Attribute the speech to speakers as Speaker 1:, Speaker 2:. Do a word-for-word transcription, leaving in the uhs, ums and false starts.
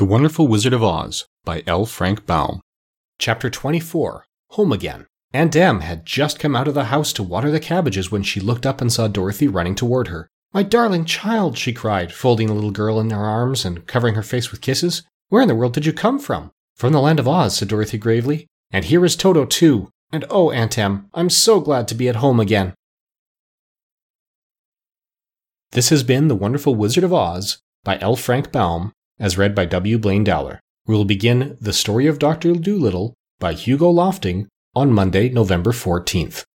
Speaker 1: The Wonderful Wizard of Oz by L. Frank Baum.
Speaker 2: Chapter twenty-four. Home Again. Aunt Em had just come out of the house to water the cabbages when she looked up and saw Dorothy running toward her. "My darling child," she cried, folding the little girl in her arms and covering her face with kisses. "Where in the world did you come from?" "From the land of Oz," said Dorothy gravely. "And here is Toto too. And oh, Aunt Em, I'm so glad to be at home again." This has been The Wonderful Wizard of Oz by L. Frank Baum, as read by W. Blaine Dowler. We will begin The Story of Doctor Dolittle by Hugo Lofting on Monday, November fourteenth.